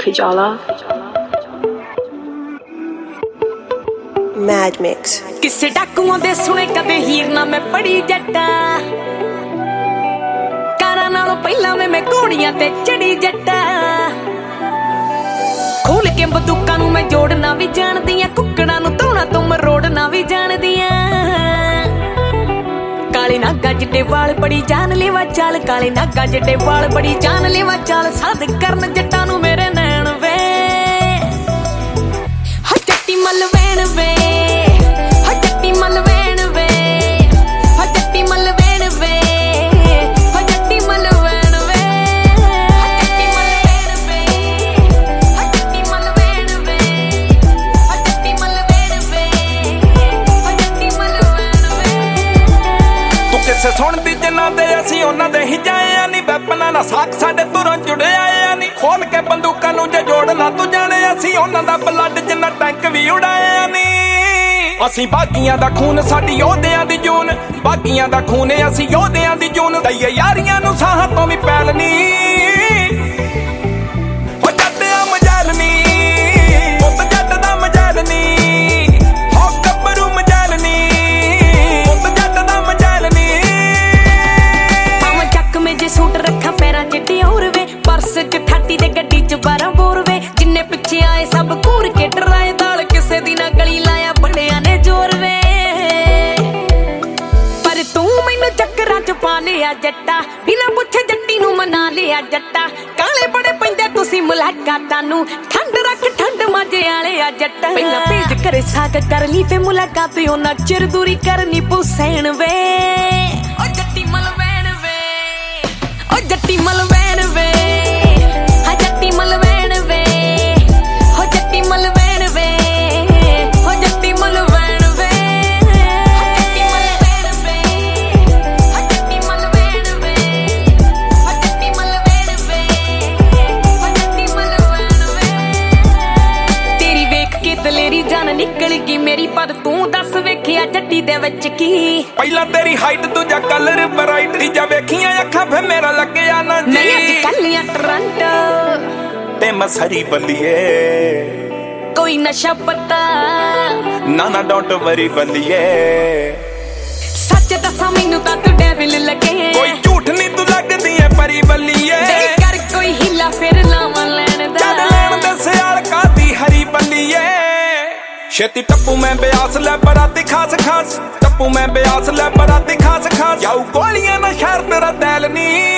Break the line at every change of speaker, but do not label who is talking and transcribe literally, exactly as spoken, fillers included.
Khujala
Mad Mix
ਕਿਸੇ ਡਾਕੂਆਂ ਦੇ ਸੁਣੇ ਕਦੇ ਹੀਰ ਨਾ ਮੈਂ ਪੜੀ ਜੱਟਾ ਕਾਰਾਂ ਨਾਲੋਂ ਪਹਿਲਾਂ ਮੈਂ ਘੋੜੀਆਂ ਤੇ ਚੜੀ ਜੱਟਾ ਖੋਲ ਕੇ ਬੰਦੂਕਾਂ ਨੂੰ ਮੈਂ ਜੋੜਨਾ ਵੀ ਜਾਣਦੀਆਂ ਕੁੱਕੜਾਂ ਨੂੰ ਧੋਣਾ ਤੋਂ ਮਰੋੜਨਾ ਵੀ ਜਾਣਦੀਆਂ ਕਾਲੇ ਨਾਗਾ ਜਿੱਡੇ ਵਾਲ ਬੜੀ ਜਾਨ ਲੈਵਾ ਚਾਲ ਕਾਲੇ ਨਾਗਾ ਜਿੱਡੇ ਵਾਲ ਬੜੀ ਜਾਨ ਲੈਵਾ ਚਾਲ ਸਾਧ ਕਰਨ ਜੱਟਾਂ ਨੂੰ ਮੇਰੇ ਨੈਣ ਵੇ ਹਾ ਜੱਟੀ ਮਲ ਵੇਣ ਵੇ ਹਾ ਜੱਟੀ ਮਲ ਵੇਣ ਵੇ ਹਾ ਜੱਟੀ ਮਲ ਵੇਣ ਵੇ ਹਾ ਜੱਟੀ ਮਲ ਵੇਣ ਵੇ ਹਾ ਜੱਟੀ ਮਲ ਵੇਣ ਵੇ ਹਾ ਜੱਟੀ ਮਲ ਵੇਣ ਵੇ ਹਾ ਜੱਟੀ ਮਲ ਵੇਣ ਵੇ ਹਾ ਜੱਟੀ ਮਲ ਵੇਣ ਵੇ
ਤੂੰ ਕਿਸੇ ਸੁਣਦੀ ਜਿਨ੍ਹਾਂ ਦੇ ਅਸੀਂ ਉਹਨਾਂ ਦੇ ਹੀ ਜਾਏ ਆ ਨੀ ਵੈਪਨਾਂ ਨਾਲ ਸਾਖ ਸਾਡੇ ਤੁਰਾਂ ਜੁੜਿਆ ਆ ਨੀ ਖੋਲ ਕੇ ਬੰਦੂਕਾਂ ਨੂੰ ਜੇ ਜੋੜਨਾ ਤੂੰ ਜਾਣੇ ਅਸੀਂ ਉਹਨਾਂ ਦਾ ਬਲੱਡ ਜਿੰਨਾ ਟੈਂਕ ਵੀ ਉਡਾਇਆ ਨੀ ਅਸੀਂ ਬਾਗੀਆਂ ਦਾ ਖੂਨ ਸਾਡੀ ਯੋਧਿਆਂ ਦੀ ਜੂਨ ਬਾਗੀਆਂ ਦਾ ਖੂਨ ਅਸੀਂ ਯੋਧਿਆਂ ਦੀ ਜੂਨ ਦਈਏ ਯਾਰੀਆਂ ਨੂੰ ਸਾਹਾਂ ਤੋਂ ਵੀ ਪੈਲ ਨੀ ਹੋ ਜੱਟ ਆ ਮਜਾਲ ਨੀ ਪੁੱਤ ਜੱਟ ਦਾ ਮਜਾਲ ਨੀ ਹੋ ਗੱਭਰੂ ਮਜਾਲ ਨੀ ਪੁੱਤ ਜੱਟ ਦਾ ਮਜਾਲ ਨੀ
ਪਾਵਾਂ ਚੱਕ ਮੇ ਜੇ ਸੂਟ ਰੱਖਾਂ ਪੈਰਾਂ ਚ ਟਿਉਰ ਵੇ ਪਰਸ ਚ ਠਾਟੀ ਤੇ ਗੱਡੀ ਚ ਬਾਰਾਂ ਬੋਰ ਵੇ ਜਿੰਨੇ ਪਿੱਛੇ ਆਏ ਸਭ ਘੂਰ ਕੇ ਡਰਾਏ ਦਾਲ ਕਿਸੇ ਦੀ ਨਾ ਗਲੀ ਲਾਇਆ ਬੜਿਆਂ ਨੇ ਜ਼ੋਰ ਵੇ ਪਰ ਤੂੰ ਮੈਨੂੰ ਚੱਕਰਾਂ ਚ ਪਾ ਲਿਆ ਜੱਟਾ ਬਿਨਾਂ ਪੁੱਛੇ ਜੱਟੀ ਨੂੰ ਮਨਾ ਲਿਆ ਜੱਟਾ ਕਾਲੇ ਬੜੇ ਪੈਂਦੇ ਤੁਸੀਂ ਮੁਲਾਕਾਤਾਂ ਨੂੰ ਠੰਡ ਰੱਖ ਠੰਡ ਮਾਝੇ ਵਾਲੇ ਆ ਜੱਟਾ ਪਹਿਲਾਂ ਭੇਜ ਕਰੇ ਸਾਕ ਕਰ ਲਈ ਫੇ ਮੁਲਾਕਾਤ ਉਹਨਾਂ ਚਿਰ ਦੂਰੀ ਕਰਨੀ ਪੁਸੈਣ ਵੇ ਓ ਜੱਟੀ ਮਲ ਵੈਣ ਵੇ ਓ ਜੱਟੀ ਮਲ ਵੈਣ ਵੇ ਹਾ ਜੱਟੀ ਮਲ ਵੈਣ ਵੇ ਹੋ ਜੱਟੀ ਮਲ ਵੈਣ ਵੇ ਹੋ ਜੱਟੀ ਮਲ ਵੈਣ ਵੇ ਹਾ ਜੱਟੀ ਮਲ ਵੈਣ ਵੇ ਹਾ ਜੱਟੀ ਮਲ ਵੈਣ ਵੇ ਹਾ ਜੱਟੀ ਮਲ ਵੈਣ ਵੇ ਤੇਰੀ ਵੇਖ ਕੇ ਦਲੇਰੀ ਜਾਨ ਨਿਕਲ ਗਈ ਮੇਰੀ ਪਰ ਤੂੰ ਦੱਸ ਵੇਖਿਆ ਜੱਟੀ ਦੇ ਵਿੱਚ ਕੀ
ਪਹਿਲਾਂ ਤੇਰੀ ਹਾਈਟ ਦੂਜਾ ਕਲਰ ਬਰਾਈਟ ਤੀਜਾ ਵੇਖੀਆਂ ਅੱਖਾਂ ਫੇ ਮੇਰਾ ਲੱਗਿਆ ਨਾ ਜੀ
ਨਹੀਂ ਅੱਜ ਕੱਲਿਆਂ ਟੋਰਾਂਟੋ
ਤੇ ਮਸਰੀ ਬੱਲੀਏ
ਕੋਈ ਨਸ਼ਾ ਪਤਾ
ਨਾ ਨਾ ਡੋਂਟ ਵਰੀ ਬੱਲੀਏ
ਸੱਚ ਦੱਸਾਂ ਮੈਨੂੰ ਤਾਂ ਤੂੰ ਡੈਵਿਲ ਲੱਗੇ
ਕੋਈ ਝੂਠ ਨਹੀਂ ਤੂੰ ਲੱਗਦੀ ਐ ਪਰੀ ਬੱਲੀਏ
ਦੇ ਕਰ ਕੋਈ ਹਿੱਲਾ ਫਿਰ ਲਾਵਾਂ ਲੈਣ ਦਾ
ਜਦ ਲੈਣ ਦੇ ਸਿਆਲ ਕਾਦੀ ਹਰੀ ਬੱਲੀਏ ਛੇਤੀ ਟੱਪੂ ਮੈਂ ਬਿਆਸ ਲੈ ਬਰਾਤੀ ਖਾਸ ਖਾਸ ਟੱਪੂ ਮੈਂ ਬਿਆਸ ਲੈ ਬਰਾਤੀ ਖਾਸ ਖਾਸ ਜਾਊ ਗੋਲੀਆਂ ਨਾ ਸ਼ਹਿਰ ਤੇਰਾ ਦਿਲ ਨੀ